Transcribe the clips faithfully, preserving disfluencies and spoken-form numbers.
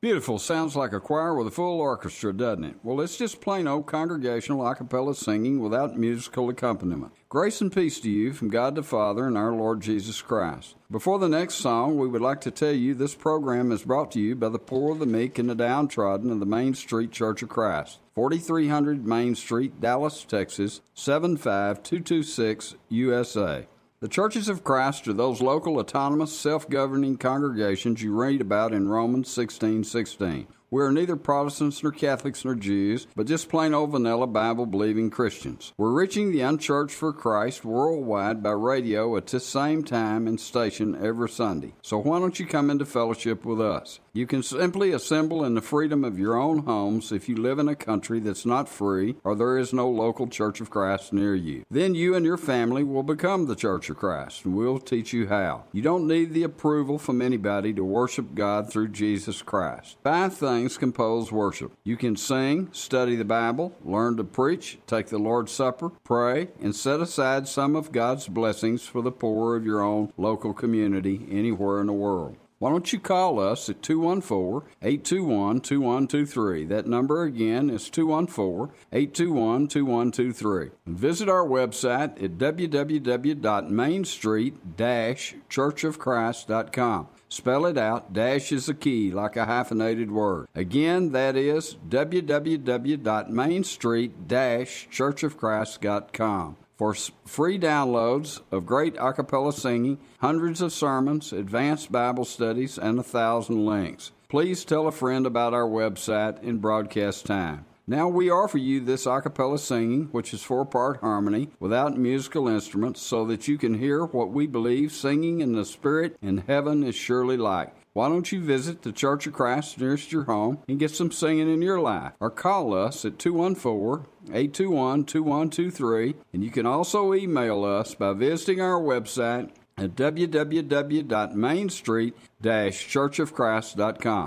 Beautiful. Sounds like a choir with a full orchestra, doesn't it? Well, it's just plain old congregational a cappella singing without musical accompaniment. Grace and peace to you from God the Father and our Lord Jesus Christ. Before the next song, we would like to tell you this program is brought to you by the poor, the meek, and the downtrodden of the Main Street Church of Christ, forty-three hundred Main Street, Dallas, Texas, seven five two two six, U S A. The churches of Christ are those local, autonomous, self-governing congregations you read about in Romans sixteen sixteen. We are neither Protestants nor Catholics nor Jews, but just plain old vanilla Bible-believing Christians. We're reaching the unchurched for Christ worldwide by radio at this same time and station every Sunday. So why don't you come into fellowship with us? You can simply assemble in the freedom of your own homes if you live in a country that's not free or there is no local Church of Christ near you. Then you and your family will become the Church of Christ, and we'll teach you how. You don't need the approval from anybody to worship God through Jesus Christ. Five things compose worship. You can sing, study the Bible, learn to preach, take the Lord's Supper, pray, and set aside some of God's blessings for the poor of your own local community anywhere in the world. Why don't you call us at two one four, eight two one, two one two three. That number again is two one four, eight two one, two one two three. And visit our website at w w w dot main street dash church of christ dot com. Spell it out. Dash is a key, like a hyphenated word. Again, that is w w w dot main street dash church of christ dot com. For free downloads of great a cappella singing, hundreds of sermons, advanced Bible studies, and a thousand links. Please tell a friend about our website in broadcast time. Now we offer you this a cappella singing, which is four-part harmony, without musical instruments, so that you can hear what we believe singing in the Spirit in heaven is surely like. Why don't you visit the Church of Christ nearest your home and get some singing in your life? Or call us at two one four, eight two one, two one two three. And you can also email us by visiting our website at w w w dot main street dash church of christ dot com.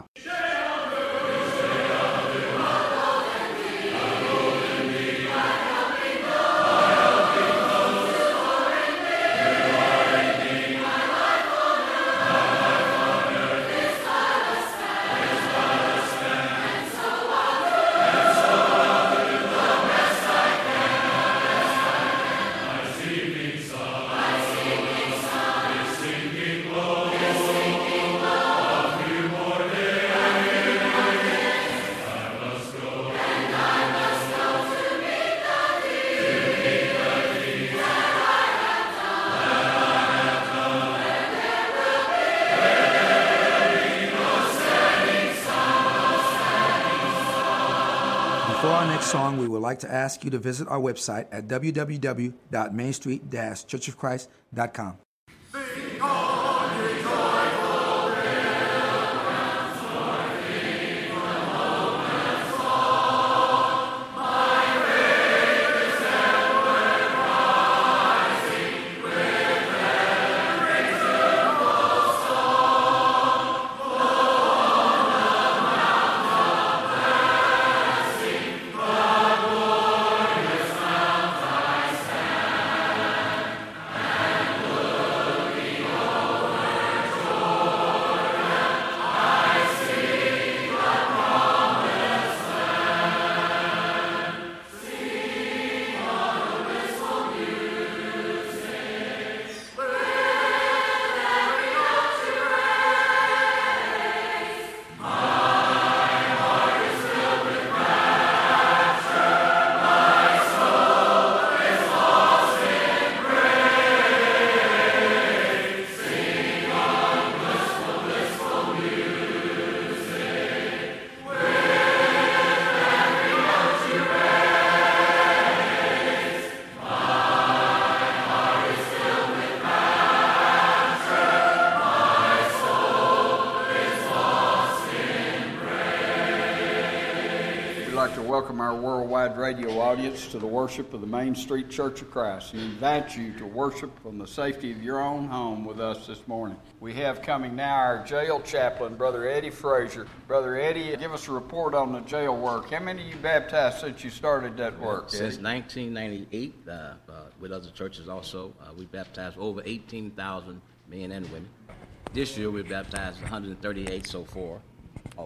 For our next song, we would like to ask you to visit our website at w w w dot main street dash church of christ dot com. Welcome our worldwide radio audience to the worship of the Main Street Church of Christ and invite you to worship from the safety of your own home with us this morning. We have coming now our jail chaplain, Brother Eddie Frazier. Brother Eddie, give us a report on the jail work. How many of you baptized since you started that work? Since Eddie? nineteen ninety-eight, uh, uh, with other churches also, uh, we baptized over eighteen thousand men and women. This year we baptized one hundred thirty-eight so far. Oh.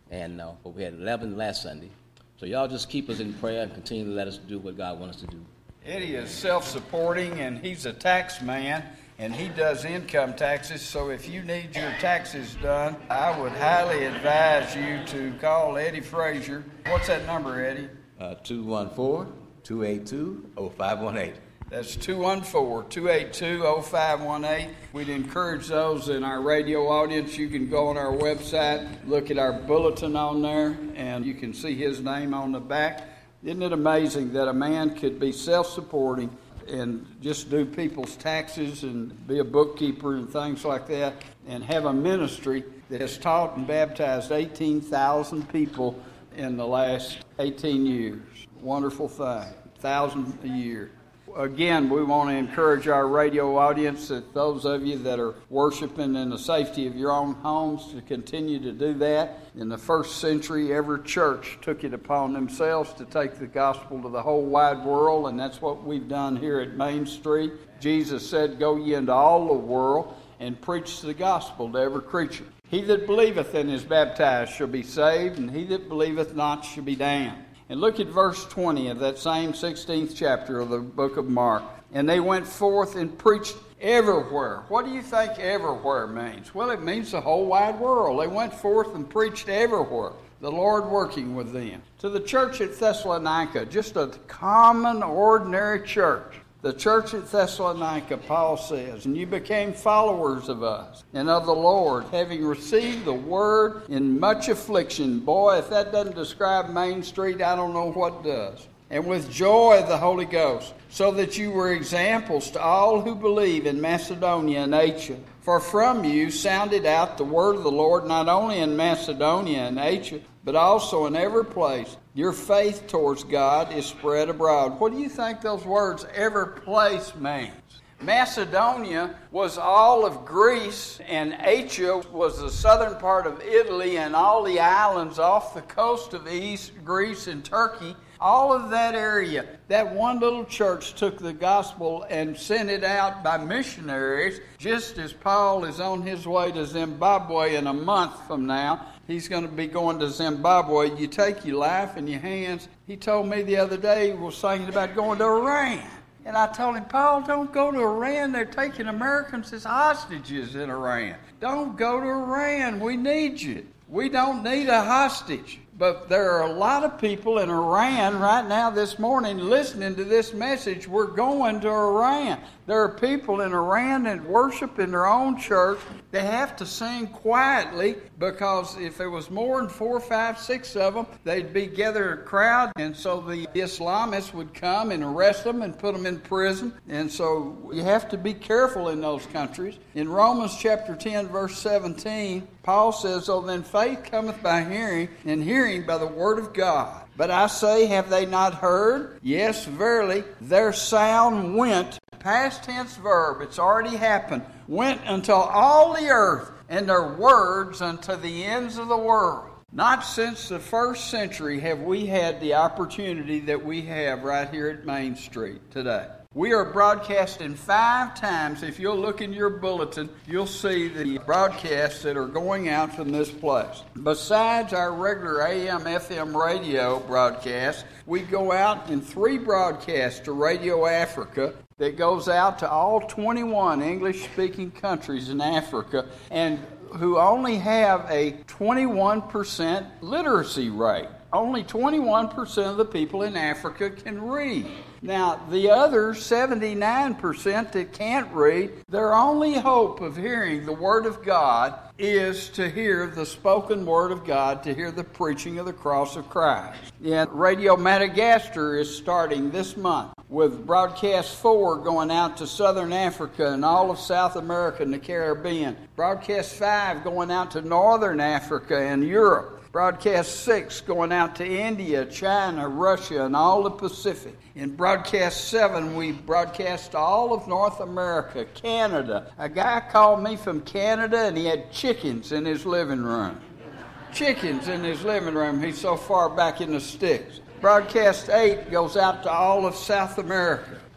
and uh, but we had eleven last Sunday. So y'all just keep us in prayer and continue to let us do what God wants us to do. Eddie is self-supporting, and he's a tax man, and he does income taxes. So if you need your taxes done, I would highly advise you to call Eddie Frazier. What's that number, Eddie? Uh, two one four, two eight two, oh five one eight. That's two one four, two eight two, oh five one eight. We'd encourage those in our radio audience. You can go on our website, look at our bulletin on there, and you can see his name on the back. Isn't it amazing that a man could be self-supporting and just do people's taxes and be a bookkeeper and things like that, and have a ministry that has taught and baptized eighteen thousand people in the last eighteen years? Wonderful thing. one thousand a year. Again, we want to encourage our radio audience, that those of you that are worshiping in the safety of your own homes, to continue to do that. In the first century, every church took it upon themselves to take the gospel to the whole wide world, and that's what we've done here at Main Street. Jesus said, "Go ye into all the world and preach the gospel to every creature. He that believeth and is baptized shall be saved, and he that believeth not shall be damned." And look at verse twenty of that same sixteenth chapter of the book of Mark. "And they went forth and preached everywhere." What do you think everywhere means? Well, it means the whole wide world. They went forth and preached everywhere, the Lord working with them. To the church at Thessalonica, just a common, ordinary church. The church at Thessalonica, Paul says, "And you became followers of us and of the Lord, having received the word in much affliction." Boy, if that doesn't describe Main Street, I don't know what does. "And with joy of the Holy Ghost, so that you were examples to all who believe in Macedonia and Asia. For from you sounded out the word of the Lord, not only in Macedonia and Asia, but also in every place. Your faith towards God is spread abroad." What do you think those words, "every place," means? Macedonia was all of Greece, and Asia was the southern part of Italy and all the islands off the coast of East Greece and Turkey. All of that area. That one little church took the gospel and sent it out by missionaries, just as Paul is on his way to Zimbabwe in a month from now. He's going to be going to Zimbabwe. You take your life in your hands. He told me the other day, he was thinking about going to Iran. And I told him, "Paul, don't go to Iran. They're taking Americans as hostages in Iran. Don't go to Iran. We need you. We don't need a hostage." But there are a lot of people in Iran right now this morning listening to this message. We're going to Iran. There are people in Iran that worship in their own church. They have to sing quietly, because if there was more than four, five, six of them, they'd be gathered a crowd. And so the Islamists would come and arrest them and put them in prison. And so you have to be careful in those countries. In Romans chapter ten, verse seventeen, Paul says, "Oh, then faith cometh by hearing, and hearing by the word of God. But I say, have they not heard? Yes, verily, their sound went," past tense verb, it's already happened, "went unto all the earth, and their words unto the ends of the world." Not since the first century have we had the opportunity that we have right here at Main Street today. We are broadcasting five times. If you'll look in your bulletin, you'll see the broadcasts that are going out from this place. Besides our regular A M F M radio broadcasts, we go out in three broadcasts to Radio Africa that goes out to all twenty-one English-speaking countries in Africa, and who only have a twenty-one percent literacy rate. Only twenty-one percent of the people in Africa can read. Now, the other seventy-nine percent that can't read, their only hope of hearing the Word of God is to hear the spoken Word of God, to hear the preaching of the cross of Christ. And Radio Madagascar is starting this month with broadcast four going out to Southern Africa and all of South America and the Caribbean. Broadcast five going out to Northern Africa and Europe. Broadcast six going out to India, China, Russia, and all the Pacific. In broadcast seven, we broadcast all of North America, Canada. A guy called me from Canada, and he had chickens in his living room. Chickens in his living room. He's so far back in the sticks. Broadcast eight goes out to all of South America.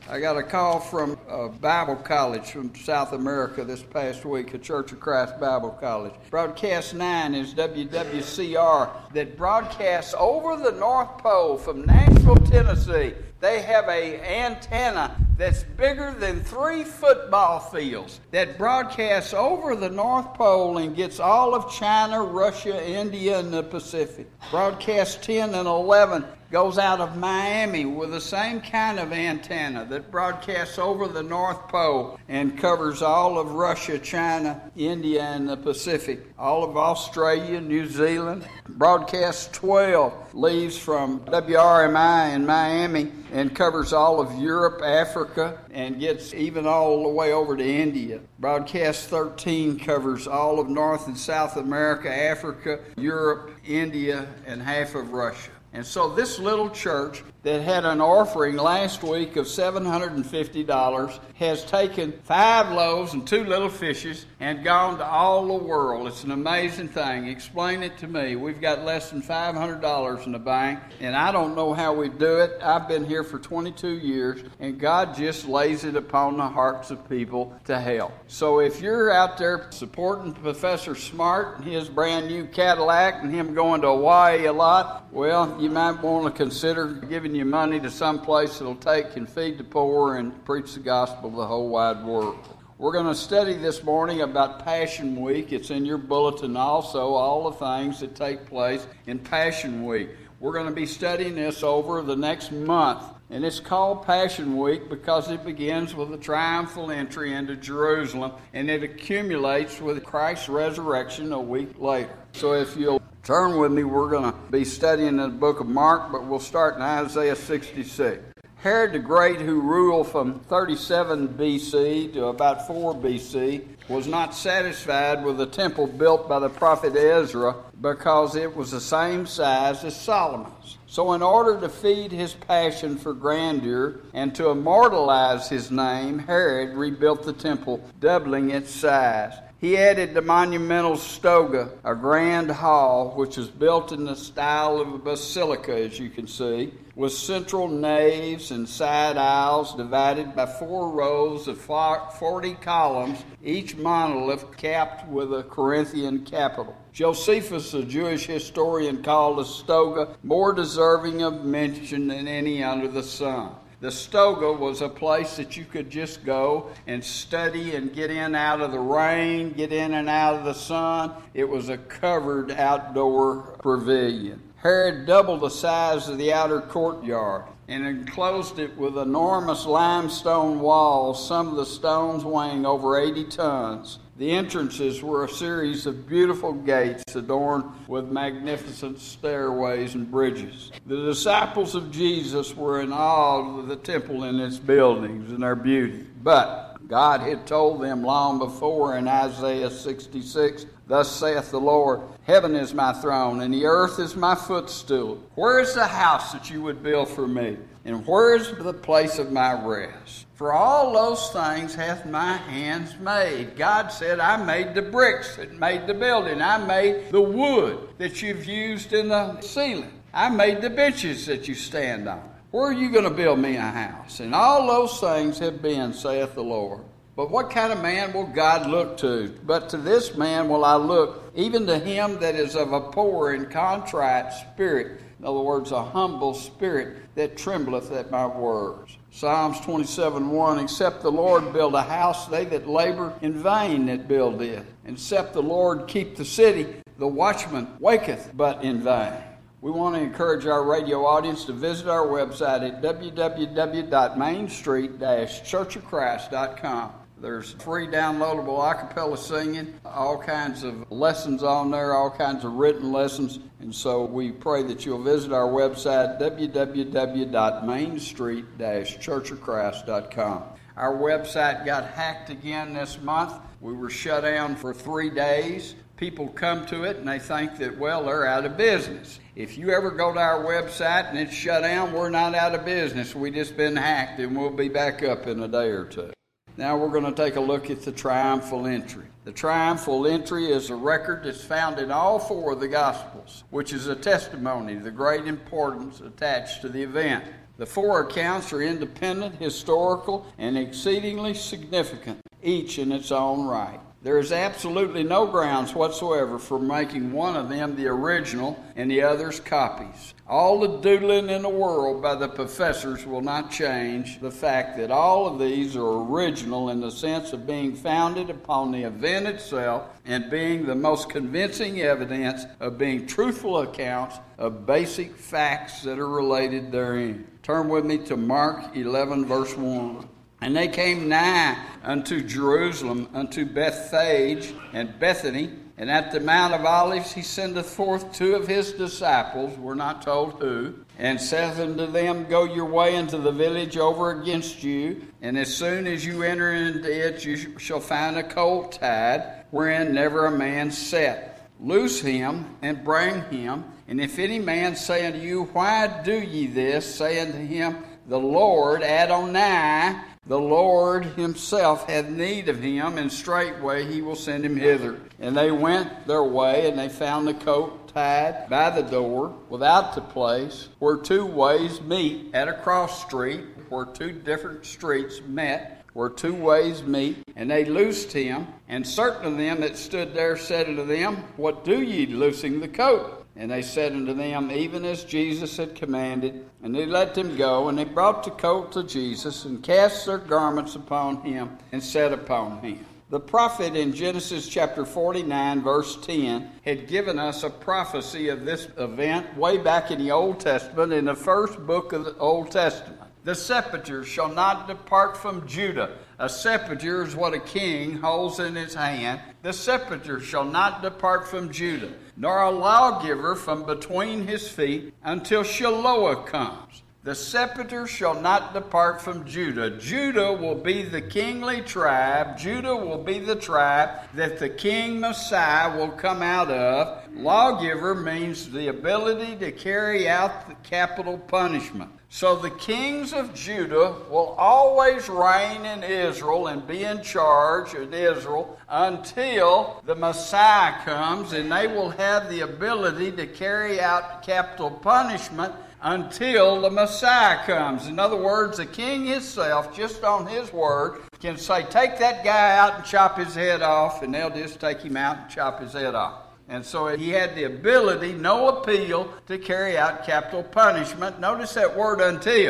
I got a call from a Bible college from South America this past week, a Church of Christ Bible College. Broadcast nine is W W C R that broadcasts over the North Pole from Nashville, Tennessee. They have an antenna that's bigger than three football fields that broadcasts over the North Pole and gets all of China, Russia, India, and the Pacific. Broadcast ten and eleven goes out of Miami with the same kind of antenna that broadcasts over the North Pole and covers all of Russia, China, India, and the Pacific. All of Australia, New Zealand. Broadcast twelve leaves from W R M I in Miami and covers all of Europe, Africa, and gets even all the way over to India. Broadcast thirteen covers all of North and South America, Africa, Europe, India, and half of Russia. And so this little church that had an offering last week of seven hundred fifty dollars has taken five loaves and two little fishes and gone to all the world. It's an amazing thing. Explain it to me. We've got less than five hundred dollars in the bank, and I don't know how we do it. I've been here for twenty-two years, and God just lays it upon the hearts of people to help. So if you're out there supporting Professor Smart and his brand new Cadillac and him going to Hawaii a lot, well, you might want to consider giving your money to some place that'll take and feed the poor and preach the gospel to the whole wide world. We're going to study this morning about Passion Week. It's in your bulletin also, all the things that take place in Passion Week. We're going to be studying this over the next month. And it's called Passion Week because it begins with a triumphal entry into Jerusalem, and it accumulates with Christ's resurrection a week later. So if you'll turn with me, we're going to be studying the book of Mark, but we'll start in Isaiah sixty-six. Herod the Great, who ruled from thirty-seven B C to about four B C, was not satisfied with the temple built by the prophet Ezra because it was the same size as Solomon's. So in order to feed his passion for grandeur and to immortalize his name, Herod rebuilt the temple, doubling its size. He added the monumental stoga, a grand hall, which is built in the style of a basilica, as you can see, with central naves and side aisles divided by four rows of forty columns, each monolith capped with a Corinthian capital. Josephus, a Jewish historian, called the stoga more deserving of mention than any under the sun. The stoga was a place that you could just go and study and get in out of the rain, get in and out of the sun. It was a covered outdoor pavilion. Herod doubled the size of the outer courtyard and enclosed it with enormous limestone walls, some of the stones weighing over eighty tons. The entrances were a series of beautiful gates adorned with magnificent stairways and bridges. The disciples of Jesus were in awe of the temple and its buildings and their beauty. But God had told them long before in Isaiah sixty-six, "Thus saith the Lord, heaven is my throne, and the earth is my footstool. Where is the house that you would build for me? And where is the place of my rest? For all those things hath my hands made." God said, I made the bricks that made the building. I made the wood that you've used in the ceiling. I made the benches that you stand on. Where are you going to build me a house? And all those things have been, saith the Lord. But what kind of man will God look to? But to this man will I look, even to him that is of a poor and contrite spirit. In other words, a humble spirit that trembleth at my words. Psalms twenty-seven one, except the Lord build a house, they that labor in vain that build it. Except the Lord keep the city, the watchman waketh but in vain. We want to encourage our radio audience to visit our website at w w w dot main street dash church of christ dot com. There's free downloadable a cappella singing, all kinds of lessons on there, all kinds of written lessons. And so we pray that you'll visit our website, w w w dot main street dash church of christ dot com. Our website got hacked again this month. We were shut down for three days. People come to it and they think that, well, they're out of business. If you ever go to our website and it's shut down, we're not out of business. We just been hacked, and we'll be back up in a day or two. Now we're going to take a look at the triumphal entry. The triumphal entry is a record that's found in all four of the Gospels, which is a testimony to the great importance attached to the event. The four accounts are independent, historical, and exceedingly significant, each in its own right. There is absolutely no grounds whatsoever for making one of them the original and the others copies. All the doodling in the world by the professors will not change the fact that all of these are original in the sense of being founded upon the event itself and being the most convincing evidence of being truthful accounts of basic facts that are related therein. Turn with me to Mark eleven, verse one. And they came nigh unto Jerusalem, unto Bethphage and Bethany, and at the Mount of Olives he sendeth forth two of his disciples, we're not told who, and saith unto them, Go your way into the village over against you, and as soon as you enter into it, you shall find a colt tied, wherein never a man sat. Loose him, and bring him, and if any man say unto you, Why do ye this? Say unto him, The Lord Adonai, the Lord himself hath need of him, and straightway he will send him hither. And they went their way, and they found the colt tied by the door, without the place, where two ways meet at a cross street, where two different streets met, where two ways meet. And they loosed him, and certain of them that stood there said unto them, What do ye loosing the colt? And they said unto them, Even as Jesus had commanded. And they let them go, and they brought the colt to Jesus, and cast their garments upon him, and sat upon him. The prophet in Genesis chapter forty-nine, verse ten, had given us a prophecy of this event way back in the Old Testament, in the first book of the Old Testament. The scepter shall not depart from Judah. A scepter is what a king holds in his hand. The scepter shall not depart from Judah, nor a lawgiver from between his feet, until Shiloah comes. The scepter shall not depart from Judah. Judah will be the kingly tribe. Judah will be the tribe that the King Messiah will come out of. Lawgiver means the ability to carry out the capital punishment. So the kings of Judah will always reign in Israel and be in charge of Israel until the Messiah comes, and they will have the ability to carry out capital punishment until the Messiah comes. In other words, the king himself, just on his word, can say, take that guy out and chop his head off, and they'll just take him out and chop his head off. And so he had the ability, no appeal, to carry out capital punishment. Notice that word until.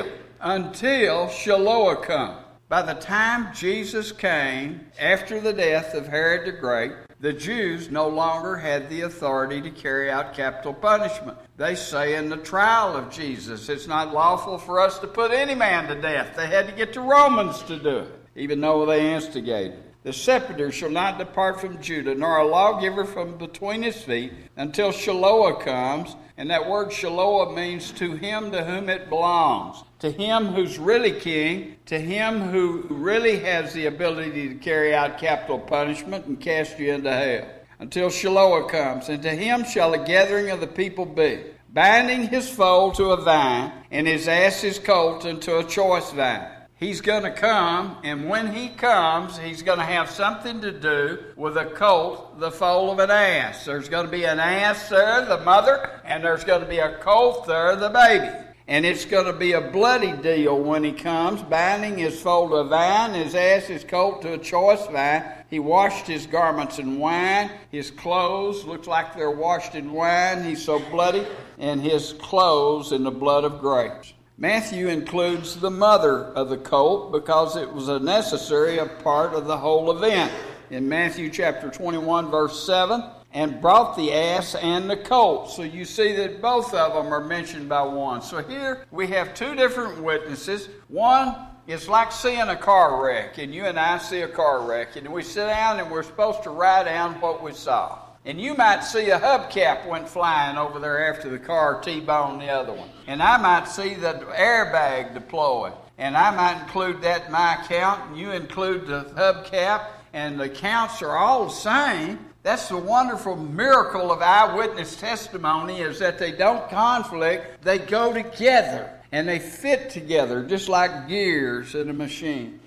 Until Shiloah come. By the time Jesus came, after the death of Herod the Great, the Jews no longer had the authority to carry out capital punishment. They say in the trial of Jesus, it's not lawful for us to put any man to death. They had to get the Romans to do it, even though they instigated. The scepter shall not depart from Judah, nor a lawgiver from between his feet, until Shiloah comes. And that word Shiloah means to him to whom it belongs. To him who's really king, to him who really has the ability to carry out capital punishment and cast you into hell. Until Shiloah comes, and to him shall a gathering of the people be, binding his foal to a vine, and his ass's colt unto a choice vine. He's going to come, and when he comes, he's going to have something to do with a colt, the foal of an ass. There's going to be an ass there, the mother, and there's going to be a colt there, the baby. And it's going to be a bloody deal when he comes, binding his foal to a vine, his ass, his colt to a choice vine. He washed his garments in wine. His clothes look like they're washed in wine. He's so bloody, and his clothes in the blood of grapes. Matthew includes the mother of the colt because it was a necessary part of the whole event. In Matthew chapter twenty-one, verse seven, and brought the ass and the colt. So you see that both of them are mentioned by one. So here we have two different witnesses. One is like seeing a car wreck, and you and I see a car wreck, and we sit down and we're supposed to write down what we saw. And you might see a hubcap went flying over there after the car T-boned the other one. And I might see the airbag deploy. And I might include that in my account, and you include the hubcap, and the counts are all the same. That's the wonderful miracle of eyewitness testimony, is that they don't conflict, they go together. And they fit together just like gears in a machine.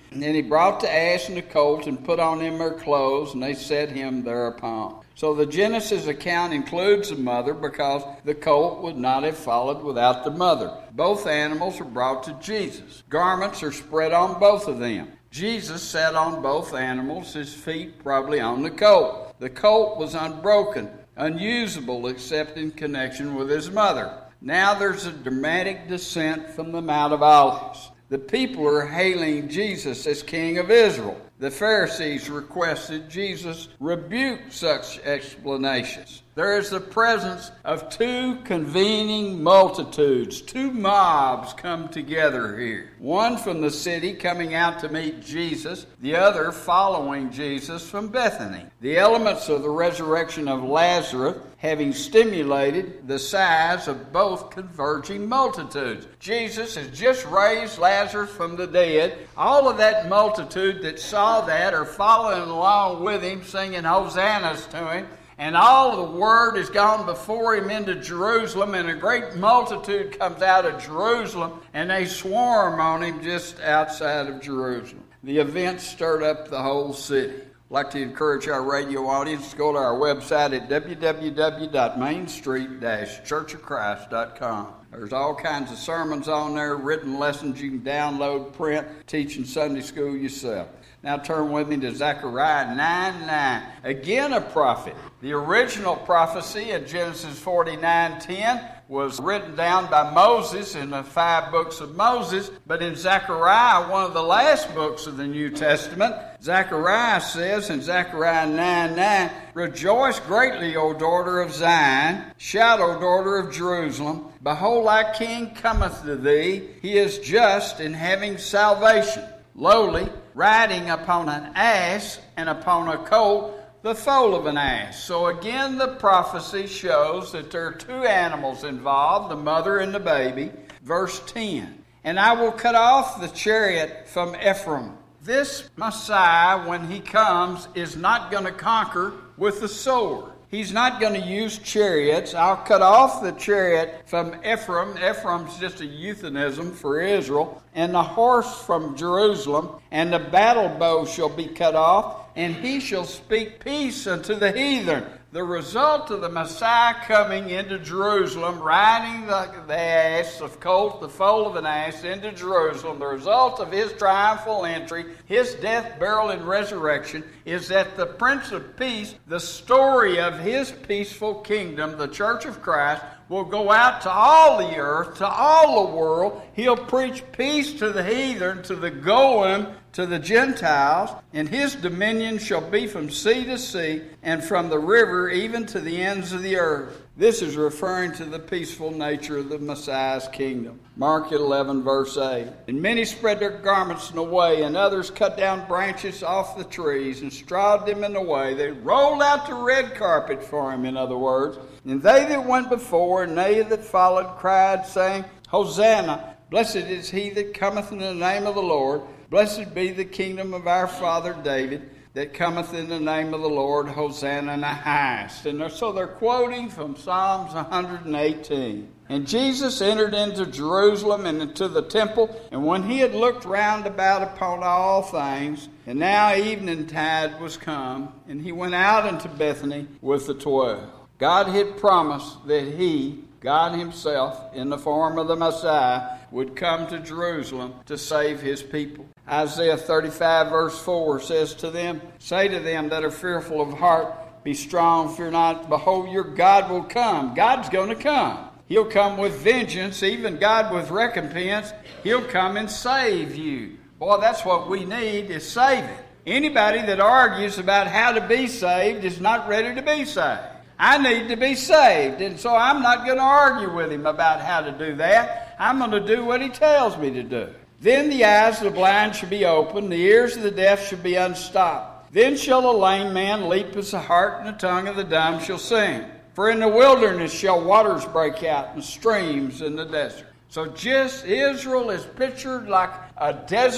And then he brought the ass and the colt and put on them their clothes, and they set him thereupon. So the Genesis account includes the mother because the colt would not have followed without the mother. Both animals are brought to Jesus. Garments are spread on both of them. Jesus sat on both animals, his feet probably on the colt. The colt was unbroken, unusable except in connection with his mother. Now there's a dramatic descent from the Mount of Olives. The people are hailing Jesus as King of Israel. The Pharisees requested Jesus rebuke such explanations. There is the presence of two convening multitudes. Two mobs come together here. One from the city coming out to meet Jesus, the other following Jesus from Bethany. The elements of the resurrection of Lazarus having stimulated the size of both converging multitudes. Jesus has just raised Lazarus from the dead. All of that multitude that saw that are following along with him, singing hosannas to him. And all the word has gone before him into Jerusalem, and a great multitude comes out of Jerusalem, and they swarm on him just outside of Jerusalem. The event stirred up the whole city. I'd like to encourage our radio audience to go to our website at w w w dot main street dash church of christ dot com. There's all kinds of sermons on there, written lessons you can download, print, teach in Sunday school yourself. Now turn with me to Zechariah nine nine. Again a prophet. The original prophecy in Genesis forty-nine ten was written down by Moses in the five books of Moses. But in Zechariah, one of the last books of the New Testament, Zechariah says in Zechariah nine nine, Rejoice greatly, O daughter of Zion. Shout, O daughter of Jerusalem. Behold, thy king cometh to thee. He is just and having salvation, lowly, riding upon an ass and upon a colt, the foal of an ass. So again, the prophecy shows that there are two animals involved, the mother and the baby. Verse ten, And I will cut off the chariot from Ephraim. This Messiah, when he comes, is not going to conquer with the sword. He's not going to use chariots. I'll cut off the chariot from Ephraim. Ephraim's just a euphemism for Israel. And the horse from Jerusalem. And the battle bow shall be cut off. And he shall speak peace unto the heathen. The result of the Messiah coming into Jerusalem, riding the, the ass of colt, the foal of an ass, into Jerusalem, the result of his triumphal entry, his death, burial, and resurrection, is that the Prince of Peace, the story of his peaceful kingdom, the Church of Christ, will go out to all the earth, to all the world. He'll preach peace to the heathen, to the Goyim, to the Gentiles, and his dominion shall be from sea to sea, and from the river even to the ends of the earth. This is referring to the peaceful nature of the Messiah's kingdom. Mark eleven, verse eight. And many spread their garments in the way, and others cut down branches off the trees and strawed them in the way. They rolled out the red carpet for him, in other words. And they that went before, and they that followed, cried, saying, Hosanna, blessed is he that cometh in the name of the Lord. Blessed be the kingdom of our father David, that cometh in the name of the Lord. Hosanna in the highest. And so they're quoting from Psalms one hundred eighteen. And Jesus entered into Jerusalem and into the temple, and when he had looked round about upon all things, and now eveningtide was come, and he went out into Bethany with the twelve. God had promised that he, God himself, in the form of the Messiah, would come to Jerusalem to save his people. Isaiah thirty-five, verse four says to them, Say to them that are fearful of heart, Be strong, fear not. Behold, your God will come. God's going to come. He'll come with vengeance, even God with recompense. He'll come and save you. Boy, that's what we need, is saving. Anybody that argues about how to be saved is not ready to be saved. I need to be saved, and so I'm not going to argue with him about how to do that. I'm going to do what he tells me to do. Then the eyes of the blind shall be opened, the ears of the deaf shall be unstopped. Then shall a lame man leap as a hart, and the tongue of the dumb shall sing. For in the wilderness shall waters break out, and streams in the desert. So just Israel is pictured like a desert,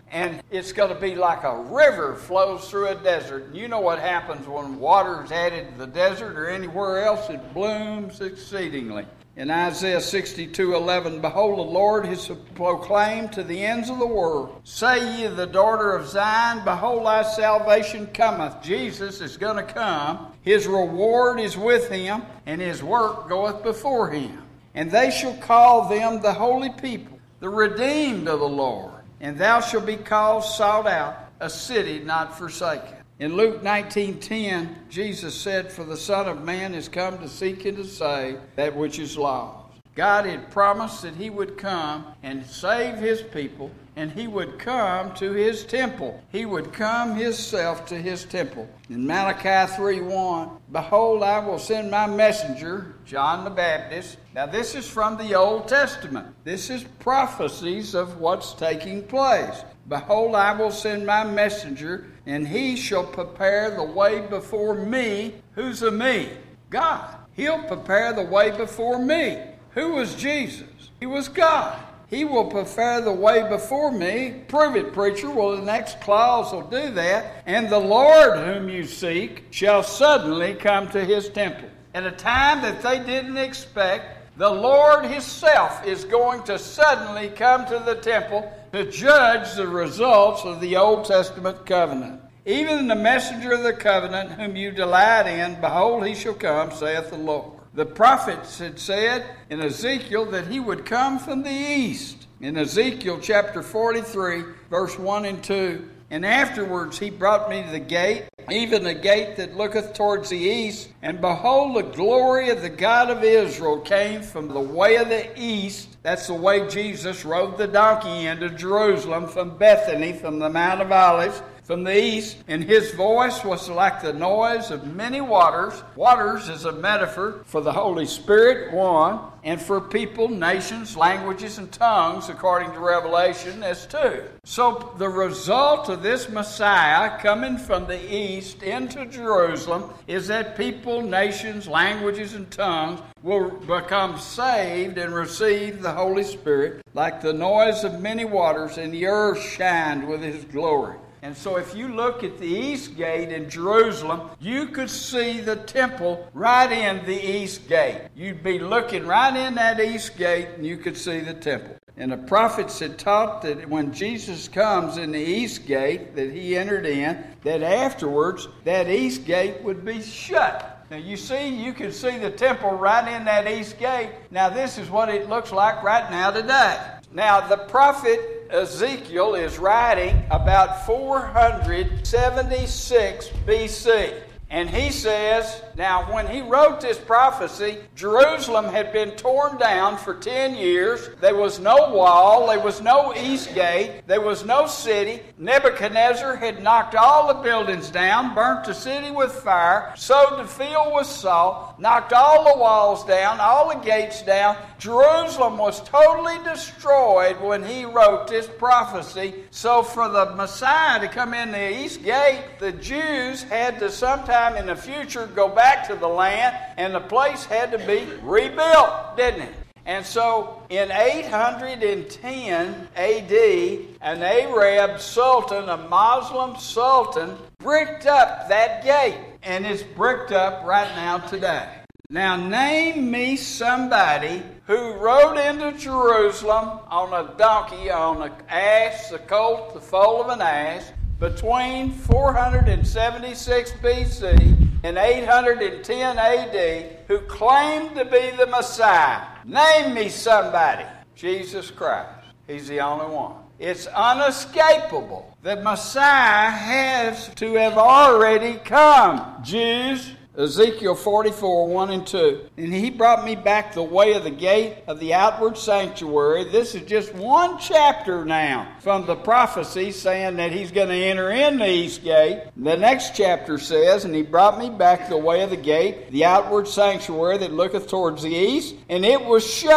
And it's going to be like a river flows through a desert. And you know what happens when water is added to the desert or anywhere else? It blooms exceedingly. In Isaiah sixty-two eleven, behold, the Lord is proclaimed to the ends of the world. Say ye, the daughter of Zion, behold, thy salvation cometh. Jesus is going to come. His reward is with him, and his work goeth before him. And they shall call them the holy people, the redeemed of the Lord. And thou shalt be called sought out, a city not forsaken. In Luke nineteen ten, Jesus said, for the Son of Man is come to seek and to save that which is lost. God had promised that he would come and save his people, and he would come to his temple. He would come himself to his temple. In Malachi three one, behold, I will send my messenger, John the Baptist. Now this is from the Old Testament. This is prophecies of what's taking place. Behold, I will send my messenger, and he shall prepare the way before me. Who's a me? God. He'll prepare the way before me. Who was Jesus? He was God. He will prepare the way before me. Prove it, preacher. Well, the next clause will do that. And the Lord whom you seek shall suddenly come to his temple. At a time that they didn't expect, the Lord himself is going to suddenly come to the temple to judge the results of the Old Testament covenant. Even the messenger of the covenant whom you delight in, behold, he shall come, saith the Lord. The prophets had said in Ezekiel that he would come from the east. In Ezekiel chapter forty-three, verse one and two, and afterwards he brought me to the gate, even the gate that looketh towards the east. And behold, the glory of the God of Israel came from the way of the east. That's the way Jesus rode the donkey into Jerusalem from Bethany, from the Mount of Olives, from the east. And his voice was like the noise of many waters. Waters is a metaphor for the Holy Spirit, one, and for people, nations, languages, and tongues, according to Revelation, as two. So the result of this Messiah coming from the east into Jerusalem is that people, nations, languages, and tongues will become saved and receive the Holy Spirit like the noise of many waters, and the earth shined with his glory. And so if you look at the east gate in Jerusalem, you could see the temple right in the east gate. You'd be looking right in that east gate and you could see the temple. And the prophets had taught that when Jesus comes in the east gate that he entered in, that afterwards that east gate would be shut. Now you see, you can see the temple right in that east gate. Now this is what it looks like right now today. Now the prophet Ezekiel is writing about four hundred seventy-six B C. And he says, now when he wrote this prophecy, Jerusalem had been torn down for ten years. There was no wall. There was no east gate. There was no city. Nebuchadnezzar had knocked all the buildings down, burnt the city with fire, sowed the field with salt, knocked all the walls down, all the gates down. Jerusalem was totally destroyed when he wrote this prophecy. So for the Messiah to come in the east gate, the Jews had to sometime in the future go back to the land, and the place had to be rebuilt, didn't it? And so in eight hundred ten A D, an Arab sultan, a Muslim sultan, bricked up that gate, and it's bricked up right now today. Now name me somebody who rode into Jerusalem on a donkey, on an ass, the colt, the foal of an ass, between four hundred seventy-six B C and eight hundred ten A D, who claimed to be the Messiah. Name me somebody. Jesus Christ. He's the only one. It's unescapable that Messiah has to have already come. Jews, Ezekiel forty-four, one and two. And he brought me back the way of the gate of the outward sanctuary. This is just one chapter now from the prophecy saying that he's going to enter in the east gate. The next chapter says, and he brought me back the way of the gate, the outward sanctuary that looketh towards the east, and it was shut.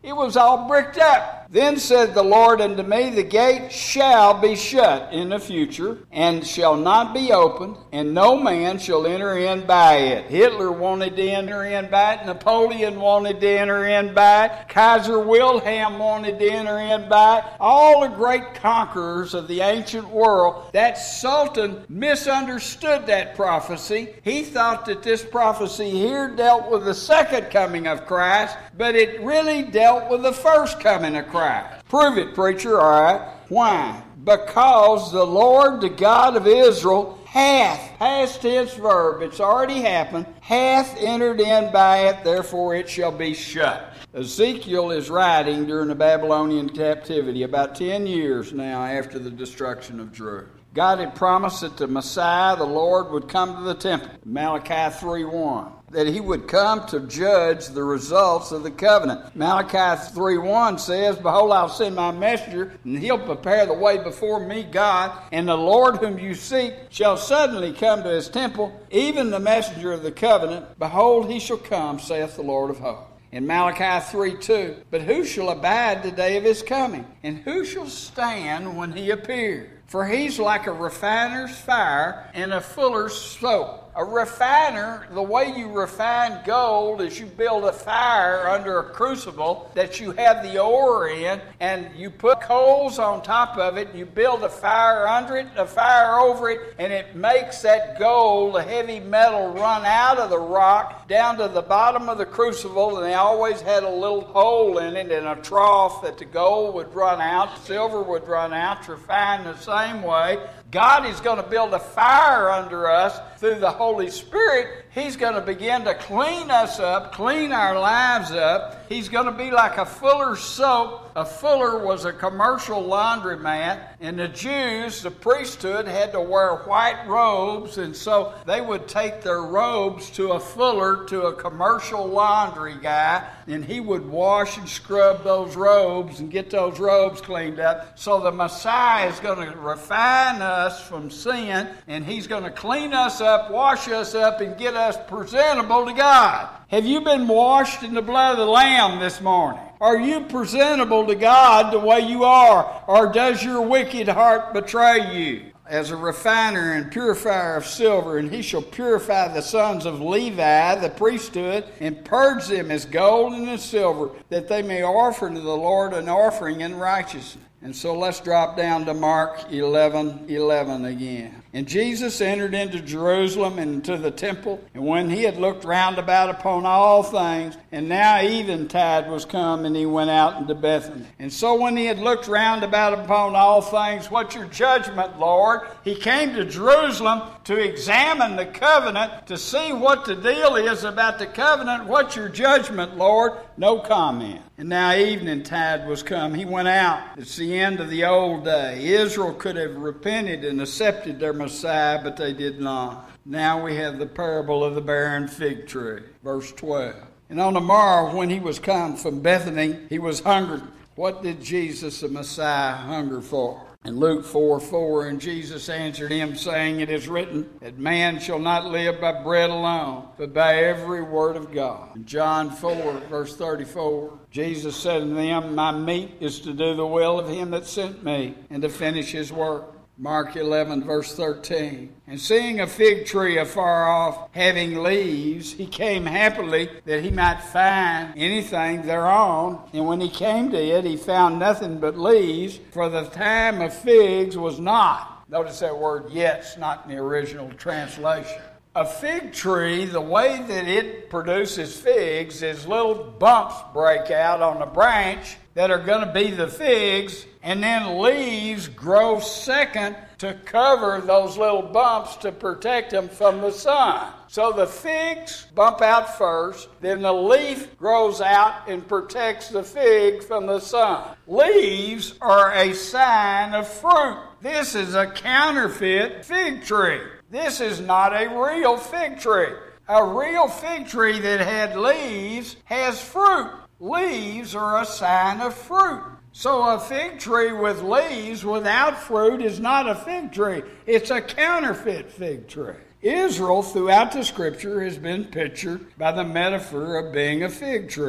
It was all bricked up. Then said the Lord unto me, the gate shall be shut in the future, and shall not be opened, and no man shall enter in by it. Hitler wanted to enter in by it. Napoleon wanted to enter in by it. Kaiser Wilhelm wanted to enter in by it. All the great conquerors of the ancient world. That Sultan misunderstood that prophecy. He thought that this prophecy here dealt with the second coming of Christ, but it really dealt with the first coming of Christ. Prove it, preacher. All right. Why? Because the Lord, the God of Israel, hath, past tense verb, it's already happened, hath entered in by it, therefore it shall be shut. Ezekiel is writing during the Babylonian captivity, about ten years now after the destruction of Jerusalem. God had promised that the Messiah, the Lord, would come to the temple. Malachi three one. That he would come to judge the results of the covenant. Malachi three one says, Behold, I'll send my messenger, and he'll prepare the way before me, God, and the Lord whom you seek shall suddenly come to his temple, even the messenger of the covenant. Behold, he shall come, saith the Lord of hosts. In Malachi three two, But who shall abide the day of his coming? And who shall stand when he appears? For he's like a refiner's fire and a fuller's soap. A refiner, the way you refine gold is you build a fire under a crucible that you have the ore in, and you put coals on top of it, and you build a fire under it, a fire over it, and it makes that gold, the heavy metal, run out of the rock down to the bottom of the crucible, and they always had a little hole in it and a trough that the gold would run out, silver would run out, refined the same way. God is going to build a fire under us through the Holy Spirit. He's going to begin to clean us up, clean our lives up. He's going to be like a fuller's soap. A fuller was a commercial laundromat, and the Jews, the priesthood, had to wear white robes, and so they would take their robes to a fuller, to a commercial laundry guy, and he would wash and scrub those robes and get those robes cleaned up. So the Messiah is going to refine us from sin, and he's going to clean us up, wash us up, and get us presentable to God. Have you been washed in the blood of the Lamb this morning? Are you presentable to God the way you are? Or does your wicked heart betray you? As a refiner and purifier of silver, and he shall purify the sons of Levi, the priesthood, and purge them as gold and as silver, that they may offer to the Lord an offering in righteousness. And so let's drop down to Mark eleven eleven again. And Jesus entered into Jerusalem and into the temple, and when he had looked round about upon all things, and now eventide was come, and he went out into Bethany. And so when he had looked round about upon all things, what's your judgment, Lord? He came to Jerusalem to examine the covenant, to see what the deal is about the covenant. What's your judgment, Lord? No comment. And now eveningtide was come. He went out. It's the end of the old day. Israel could have repented and accepted their Messiah, but they did not. Now we have the parable of the barren fig tree. Verse twelve. And on the morrow, when he was come from Bethany, he was hungry. What did Jesus, the Messiah, hunger for? In Luke four four, and Jesus answered him, saying, It is written, that man shall not live by bread alone, but by every word of God. In John four, verse thirty-four, Jesus said unto them, My meat is to do the will of him that sent me, and to finish his work. Mark eleven, verse thirteen. And seeing a fig tree afar off, having leaves, he came happily that he might find anything thereon. And when he came to it, he found nothing but leaves, for the time of figs was not. Notice that word yet's not in the original translation. A fig tree, the way that it produces figs is little bumps break out on the branch that are going to be the figs, and then leaves grow second to cover those little bumps to protect them from the sun. So the figs bump out first, then the leaf grows out and protects the fig from the sun. Leaves are a sign of fruit. This is a counterfeit fig tree. This is not a real fig tree. A real fig tree that had leaves has fruit. Leaves are a sign of fruit. So a fig tree with leaves without fruit is not a fig tree. It's a counterfeit fig tree. Israel throughout the Scripture has been pictured by the metaphor of being a fig tree.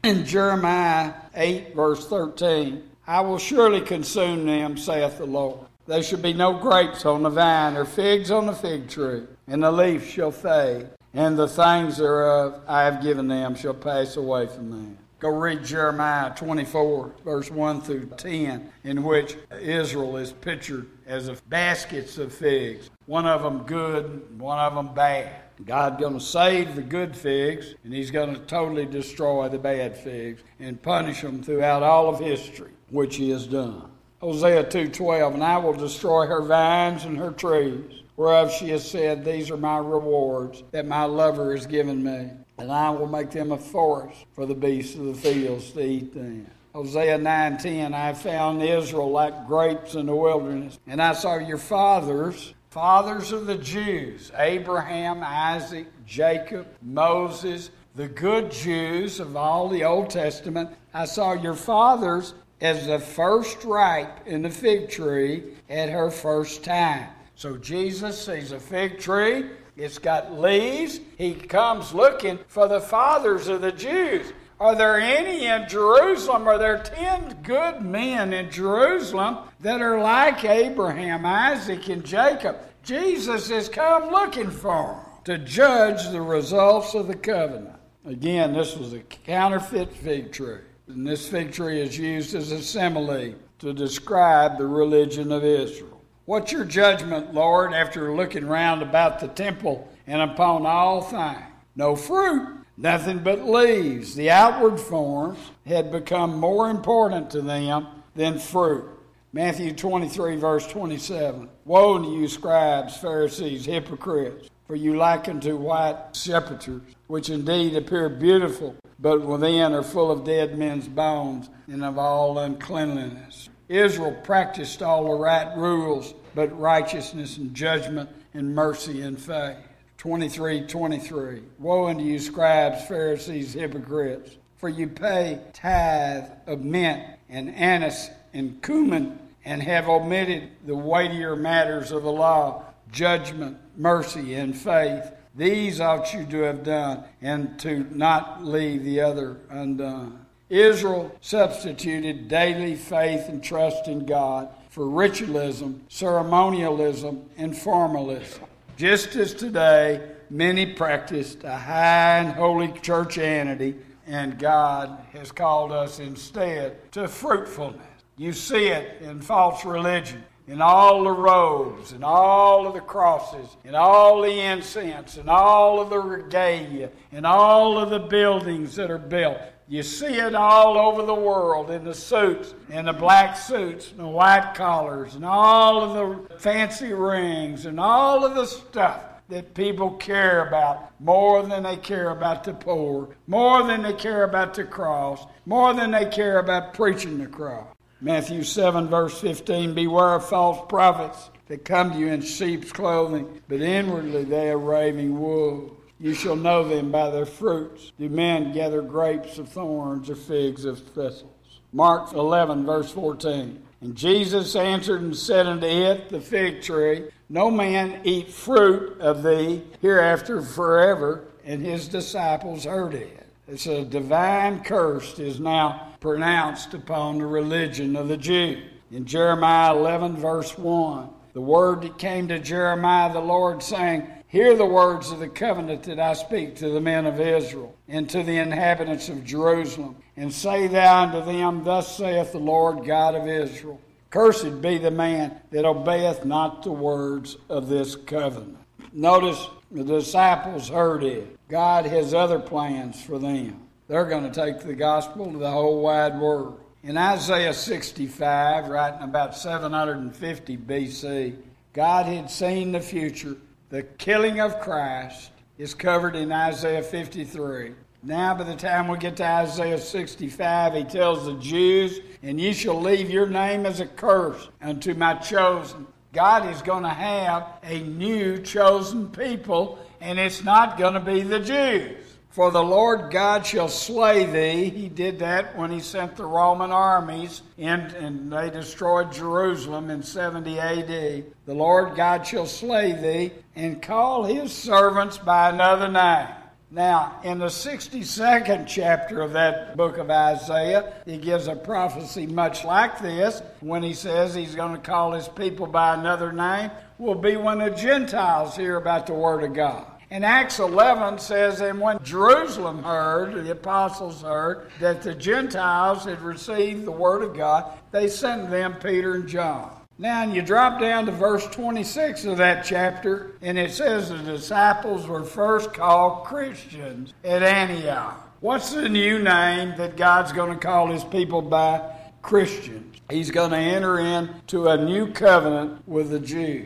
In Jeremiah eight, verse thirteen, I will surely consume them, saith the Lord. There shall be no grapes on the vine, or figs on the fig tree, and the leaf shall fade, and the things thereof I have given them shall pass away from them. Go read Jeremiah twenty-four, verse one through ten, in which Israel is pictured as of baskets of figs. One of them good, one of them bad. God's going to save the good figs, and he's going to totally destroy the bad figs and punish them throughout all of history, which he has done. Hosea two twelve, and I will destroy her vines and her trees, whereof she has said, these are my rewards that my lover has given me, and I will make them a forest for the beasts of the fields to eat them. Hosea nine ten, I have found Israel like grapes in the wilderness, and I saw your fathers, fathers of the Jews, Abraham, Isaac, Jacob, Moses, the good Jews of all the Old Testament. I saw your fathers as the first ripe in the fig tree at her first time. So Jesus sees a fig tree. It's got leaves. He comes looking for the fathers of the Jews. Are there any in Jerusalem? Are there ten good men in Jerusalem that are like Abraham, Isaac, and Jacob? Jesus has come looking for them to judge the results of the covenant. Again, this was a counterfeit fig tree. And this fig tree is used as a simile to describe the religion of Israel. What's your judgment, Lord, after looking round about the temple and upon all things? No fruit, nothing but leaves. The outward forms had become more important to them than fruit. Matthew twenty-three, verse twenty-seven. Woe unto you, scribes, Pharisees, hypocrites, for you liken to white sepulchres, which indeed appear beautiful, but within are full of dead men's bones and of all uncleanliness. Israel practiced all the right rules, but righteousness and judgment and mercy and faith. twenty-three twenty-three. Woe unto you, scribes, Pharisees, hypocrites, for you pay tithe of mint and anise and cumin, and have omitted the weightier matters of the law, judgment, mercy, and faith. These ought you to have done, and to not leave the other undone. Israel substituted daily faith and trust in God for ritualism, ceremonialism, and formalism. Just as today, many practiced a high and holy churchianity, and God has called us instead to fruitfulness. You see it in false religion, in all the robes, and all of the crosses, and all the incense, and all of the regalia, and all of the buildings that are built. You see it all over the world in the suits, and the black suits, and the white collars, and all of the fancy rings, and all of the stuff that people care about more than they care about the poor, more than they care about the cross, more than they care about preaching the cross. Matthew seven, verse fifteen, beware of false prophets that come to you in sheep's clothing, but inwardly they are ravening wolves. You shall know them by their fruits. Do men gather grapes of thorns or figs of thistles? Mark eleven, verse fourteen. And Jesus answered and said unto it, the fig tree, no man eat fruit of thee hereafter forever. And his disciples heard it. It's a divine curse is now pronounced upon the religion of the Jew. In Jeremiah eleven, verse one, the word that came to Jeremiah the Lord, saying, hear the words of the covenant that I speak to the men of Israel and to the inhabitants of Jerusalem, and say thou unto them, thus saith the Lord God of Israel, cursed be the man that obeyeth not the words of this covenant. Notice the disciples heard it. God has other plans for them. They're going to take the gospel to the whole wide world. In Isaiah sixty-five, right in about seven hundred fifty B C, God had seen the future. The killing of Christ is covered in Isaiah fifty-three. Now, by the time we get to Isaiah sixty-five, he tells the Jews, and ye shall leave your name as a curse unto my chosen. God is going to have a new chosen people, and it's not going to be the Jews. For the Lord God shall slay thee. He did that when he sent the Roman armies in, and they destroyed Jerusalem in seventy A D. The Lord God shall slay thee and call his servants by another name. Now, in the sixty-second chapter of that book of Isaiah, he gives a prophecy much like this when he says he's going to call his people by another name. Will be when the Gentiles hear about the Word of God. And Acts eleven says, and when Jerusalem heard, the apostles heard, that the Gentiles had received the Word of God, they sent them Peter and John. Now, you drop down to verse twenty-six of that chapter, and it says the disciples were first called Christians at Antioch. What's the new name that God's going to call his people by? Christians. He's going to enter into a new covenant with the Jews.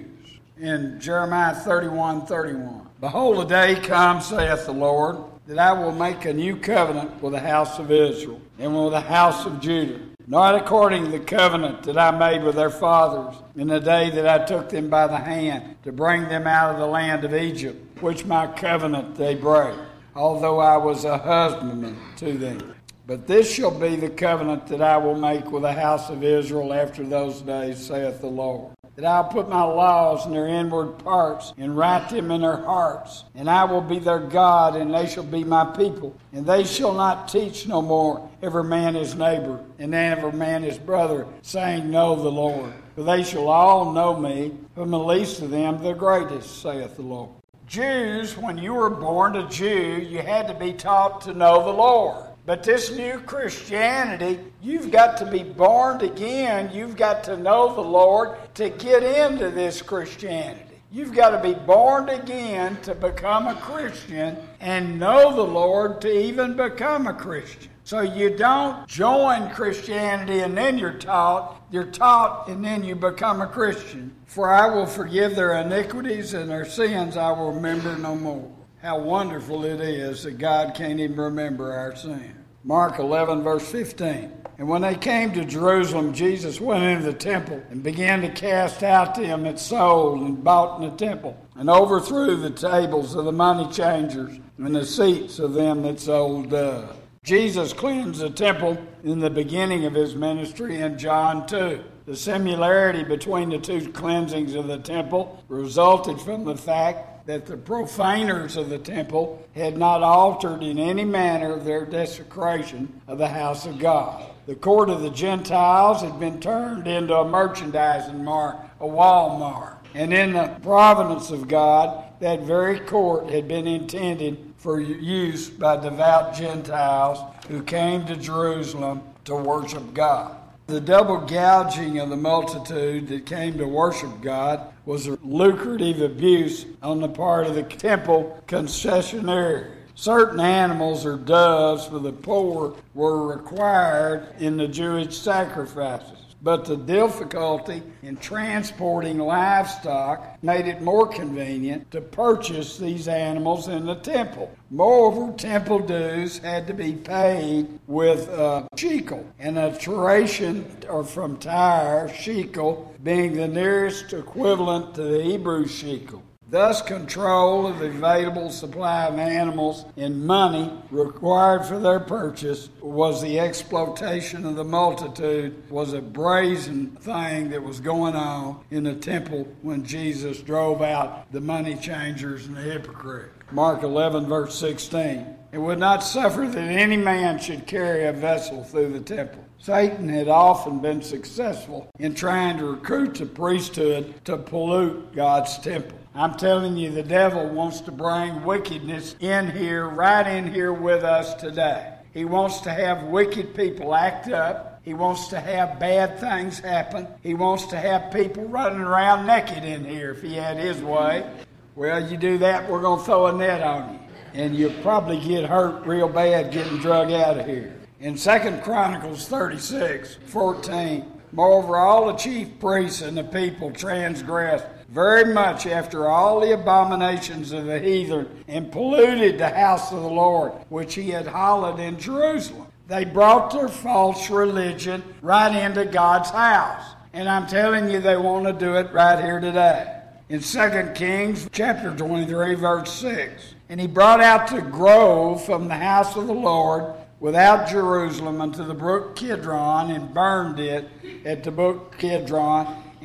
In Jeremiah thirty-one thirty-one, behold, the day comes, saith the Lord, that I will make a new covenant with the house of Israel and with the house of Judah, not according to the covenant that I made with their fathers in the day that I took them by the hand to bring them out of the land of Egypt, which my covenant they break, although I was a husbandman to them. But this shall be the covenant that I will make with the house of Israel after those days, saith the Lord. That I'll put my laws in their inward parts and write them in their hearts. And I will be their God, and they shall be my people. And they shall not teach no more every man his neighbor, and every man his brother, saying, Know the Lord. For they shall all know me, from the least of them the greatest, saith the Lord. Jews, when you were born a Jew, you had to be taught to know the Lord. But this new Christianity, you've got to be born again. You've got to know the Lord to get into this Christianity. You've got to be born again to become a Christian and know the Lord to even become a Christian. So you don't join Christianity and then you're taught. You're taught and then you become a Christian. For I will forgive their iniquities and their sins I will remember no more. How wonderful it is that God can't even remember our sin. Mark eleven, verse fifteen. And when they came to Jerusalem, Jesus went into the temple and began to cast out them that sold and bought in the temple, and overthrew the tables of the money changers and the seats of them that sold doves. Jesus cleansed the temple in the beginning of his ministry in John two. The similarity between the two cleansings of the temple resulted from the fact that the profaners of the temple had not altered in any manner their desecration of the house of God. The court of the Gentiles had been turned into a merchandising mart, a Walmart. And in the providence of God, that very court had been intended for use by devout Gentiles who came to Jerusalem to worship God. The double gouging of the multitude that came to worship God was a lucrative abuse on the part of the temple concessionaire. Certain animals or doves for the poor were required in the Jewish sacrifices. But the difficulty in transporting livestock made it more convenient to purchase these animals in the temple. Moreover, temple dues had to be paid with a shekel, and a teration, or from Tyre, shekel, being the nearest equivalent to the Hebrew shekel. Thus, control of the available supply of animals and money required for their purchase was the exploitation of the multitude, was a brazen thing that was going on in the temple when Jesus drove out the money changers and the hypocrites. Mark eleven, verse sixteen. It would not suffer that any man should carry a vessel through the temple. Satan had often been successful in trying to recruit the priesthood to pollute God's temple. I'm telling you, the devil wants to bring wickedness in here, right in here with us today. He wants to have wicked people act up. He wants to have bad things happen. He wants to have people running around naked in here if he had his way. Well, you do that, we're going to throw a net on you. And you'll probably get hurt real bad getting drug out of here. In Second Chronicles thirty-six, fourteen, moreover, all the chief priests and the people transgressed very much after all the abominations of the heathen, and polluted the house of the Lord, which he had hallowed in Jerusalem. They brought their false religion right into God's house. And I'm telling you, they want to do it right here today. In Second Kings chapter twenty-three, verse six, and he brought out the grove from the house of the Lord without Jerusalem unto the brook Kidron, and burned it at the brook Kidron,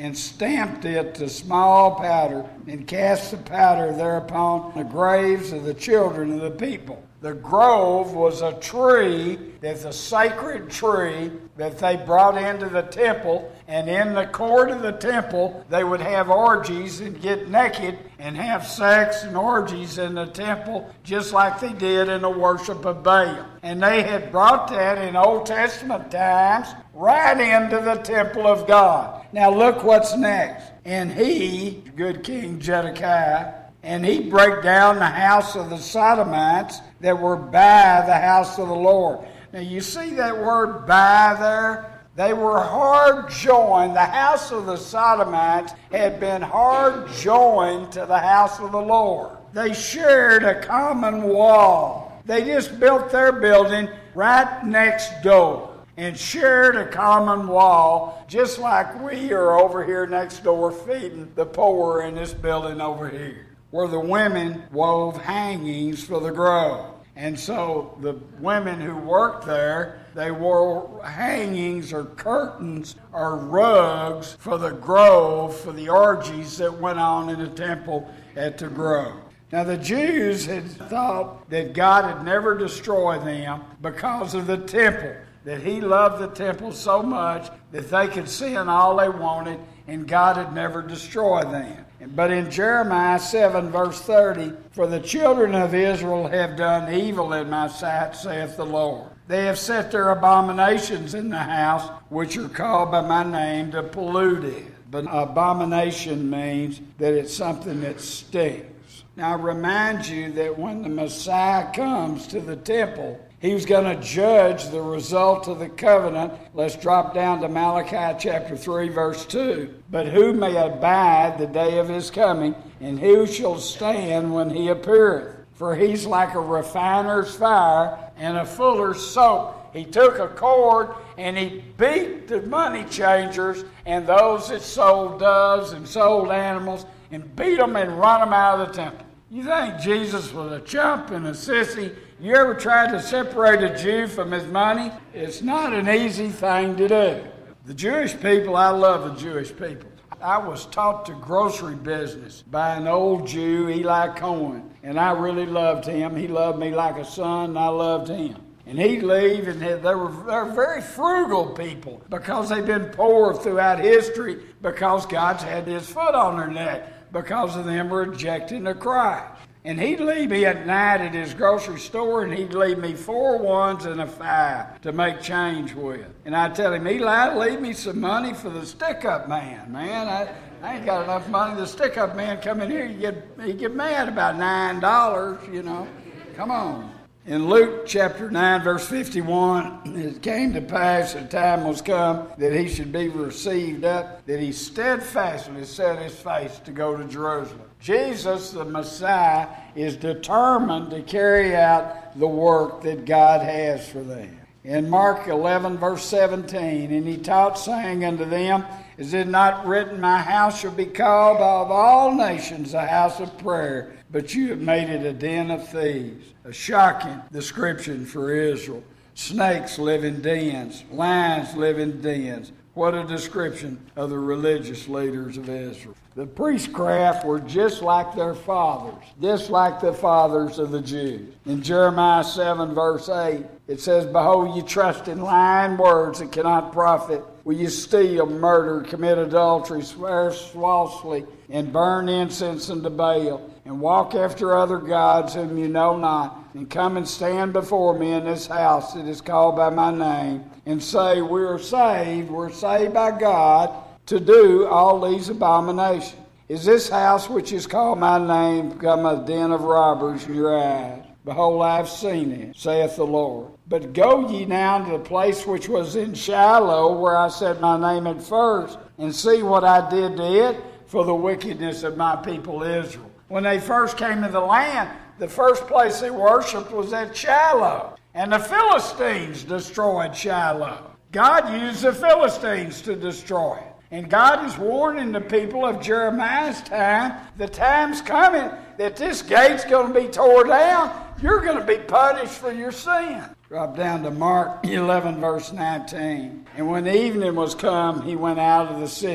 and stamped it to small powder, and cast the powder thereupon the graves of the children of the people. The grove was a tree, that's a sacred tree that they brought into the temple, and in the court of the temple they would have orgies and get naked and have sex and orgies in the temple just like they did in the worship of Baal. And they had brought that in Old Testament times right into the temple of God. Now look what's next. And he, good King Zedekiah, and he brake down the house of the Sodomites that were by the house of the Lord. Now you see that word by there? They were hard joined. The house of the Sodomites had been hard joined to the house of the Lord. They shared a common wall. They just built their building right next door and shared a common wall, just like we are over here next door feeding the poor in this building over here, where the women wove hangings for the grove. And so the women who worked there, they wore hangings or curtains or rugs for the grove, for the orgies that went on in the temple at the grove. Now the Jews had thought that God had never destroyed them because of the temple, that he loved the temple so much that they could sin all they wanted and God had never destroyed them. But in Jeremiah seven, verse thirty, for the children of Israel have done evil in my sight, saith the Lord. They have set their abominations in the house, which are called by my name, to pollute it. But abomination means that it's something that stinks. Now I remind you that when the Messiah comes to the temple, he was going to judge the result of the covenant. Let's drop down to Malachi chapter three, verse two. But who may abide the day of his coming, and who shall stand when he appeareth? For he's like a refiner's fire and a fuller's soap. He took a cord and he beat the money changers and those that sold doves and sold animals and beat them and run them out of the temple. You think Jesus was a chump and a sissy? You ever tried to separate a Jew from his money? It's not an easy thing to do. The Jewish people, I love the Jewish people. I was taught the grocery business by an old Jew, Eli Cohen, and I really loved him. He loved me like a son, and I loved him. And he'd leave, and they were, they were very frugal people because they've been poor throughout history because God's had his foot on their neck because of them rejecting the Christ. And he'd leave me at night at his grocery store, and he'd leave me four ones and a five to make change with. And I'd tell him, Eli, leave me some money for the stick-up man. Man, I, I ain't got enough money. The stick-up man come in here, you get, he get mad about nine dollars, you know. Come on. In Luke chapter nine, verse fifty-one, it came to pass, the time was come that he should be received up, that he steadfastly set his face to go to Jerusalem. Jesus, the Messiah, is determined to carry out the work that God has for them. In Mark eleven, verse seventeen, and he taught, saying unto them, is it not written, my house shall be called of all nations a house of prayer, but you have made it a den of thieves. A shocking description for Israel. Snakes live in dens. Lions live in dens. What a description of the religious leaders of Israel. The priestcraft were just like their fathers, just like the fathers of the Jews. In Jeremiah seven, verse eight, it says, behold, ye trust in lying words that cannot profit. Will you steal, murder, commit adultery, swear falsely, and burn incense unto Baal, and walk after other gods whom you know not, and come and stand before me in this house that is called by my name, and say, we are saved, we're saved by God, to do all these abominations. Is this house which is called my name become a den of robbers in your eyes? Behold, I have seen it, saith the Lord. But go ye now to the place which was in Shiloh, where I set my name at first, and see what I did to it for the wickedness of my people Israel. When they first came to the land, the first place they worshipped was at Shiloh. And the Philistines destroyed Shiloh. God used the Philistines to destroy it. And God is warning the people of Jeremiah's time, the time's coming that this gate's going to be torn down. You're going to be punished for your sin. Drop down to Mark eleven, verse nineteen. And when the evening was come, he went out of the city.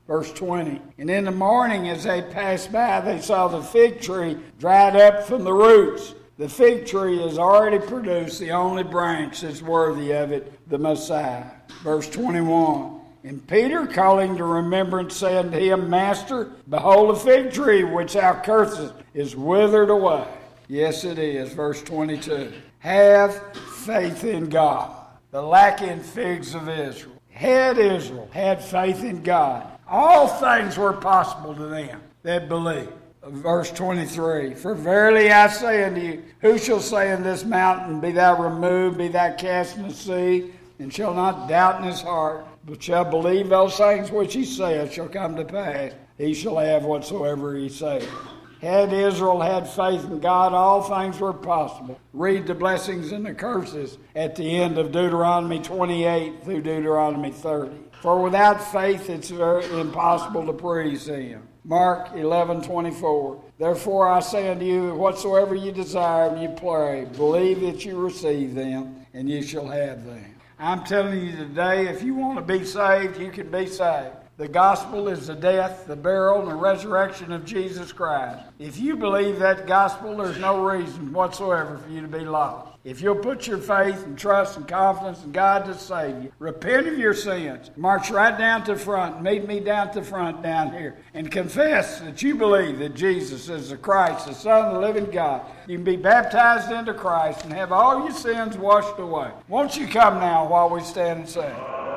Verse twenty, and in the morning as they passed by, they saw the fig tree dried up from the roots. The fig tree has already produced the only branch that's worthy of it, the Messiah. Verse twenty-one, and Peter, calling to remembrance, said to him, Master, behold, the fig tree which thou cursest is withered away. Yes, it is. Verse twenty-two, have faith in God. The lacking figs of Israel. Had Israel had faith in God, all things were possible to them that believe. Verse twenty-three, for verily I say unto you, who shall say in this mountain, be thou removed, be thou cast in the sea, and shall not doubt in his heart, but shall believe those things which he saith shall come to pass, he shall have whatsoever he saith. Had Israel had faith in God, all things were possible. Read the blessings and the curses at the end of Deuteronomy twenty-eight through Deuteronomy thirty. For without faith it's very impossible to please him. Mark eleven twenty-four. Therefore I say unto you, whatsoever you desire and you pray, believe that you receive them, and you shall have them. I'm telling you today, if you want to be saved, you can be saved. The gospel is the death, the burial, and the resurrection of Jesus Christ. If you believe that gospel, there's no reason whatsoever for you to be lost. If you'll put your faith and trust and confidence in God to save you, repent of your sins, march right down to the front, meet me down to the front down here, and confess that you believe that Jesus is the Christ, the Son of the living God. You can be baptized into Christ and have all your sins washed away. Won't you come now while we stand and sing?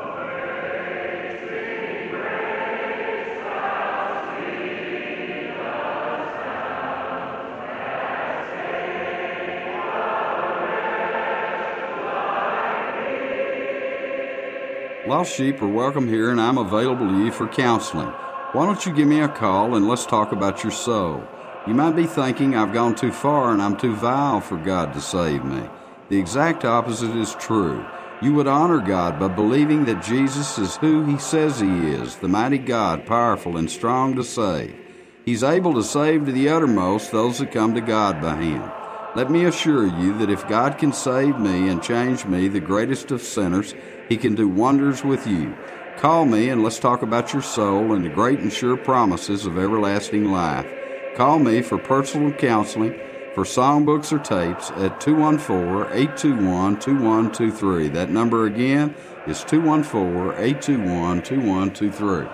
Lost sheep are welcome here, and I'm available to you for counseling. Why don't you give me a call and let's talk about your soul? You might be thinking I've gone too far and I'm too vile for God to save me. The exact opposite is true. You would honor God by believing that Jesus is who He says He is, the mighty God, powerful and strong to save. He's able to save to the uttermost those that come to God by Him. Let me assure you that if God can save me and change me, the greatest of sinners, He can do wonders with you. Call me and let's talk about your soul and the great and sure promises of everlasting life. Call me for personal counseling, for songbooks or tapes at two one four, eight two one, two one two three. That number again is two one four, eight two one, two one two three.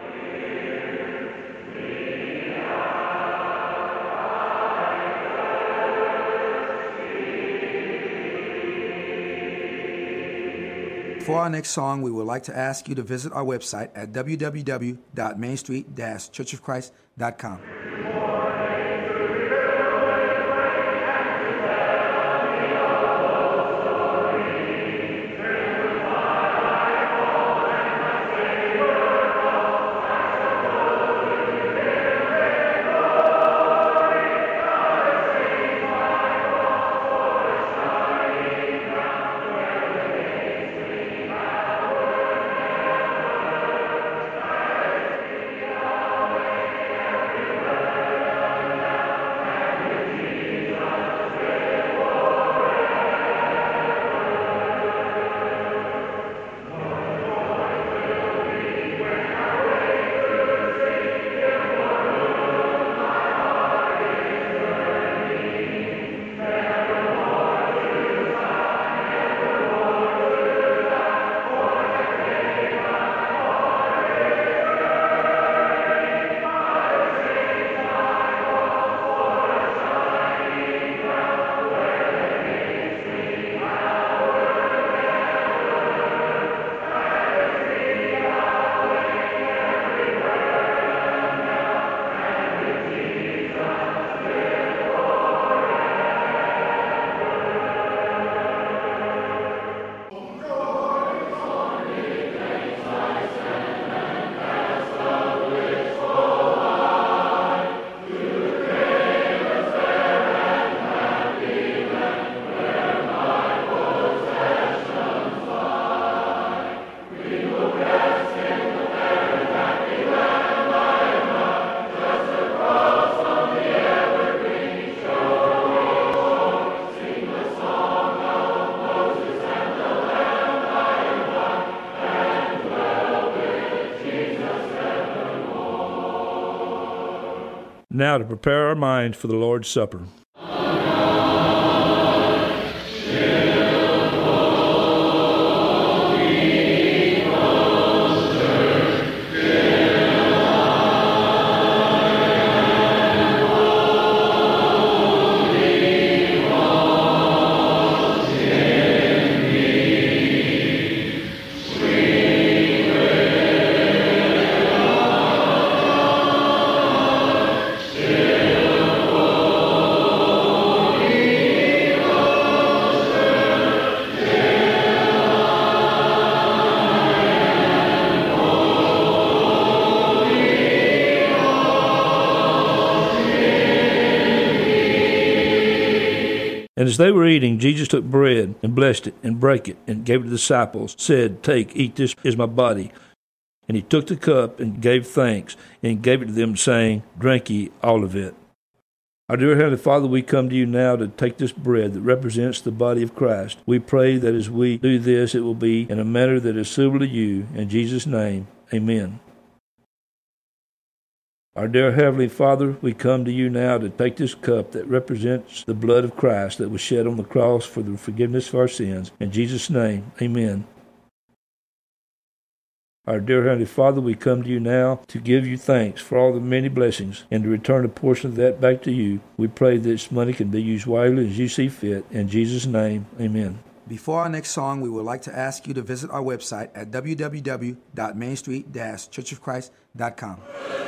For our next song, we would like to ask you to visit our website at w w w dot main street dash church of christ dot com. Now to prepare our minds for the Lord's Supper. And as they were eating, Jesus took bread and blessed it and brake it and gave it to the disciples, said, Take, eat, this is my body. And he took the cup and gave thanks and gave it to them, saying, Drink ye all of it. Our dear Heavenly Father, we come to you now to take this bread that represents the body of Christ. We pray that as we do this, it will be in a manner that is suitable to you. In Jesus' name, amen. Our dear Heavenly Father, we come to you now to take this cup that represents the blood of Christ that was shed on the cross for the forgiveness of our sins. In Jesus' name, amen. Our dear Heavenly Father, we come to you now to give you thanks for all the many blessings and to return a portion of that back to you. We pray that this money can be used wisely as you see fit. In Jesus' name, amen. Before our next song, we would like to ask you to visit our website at w w w dot main street dash church of christ dot com.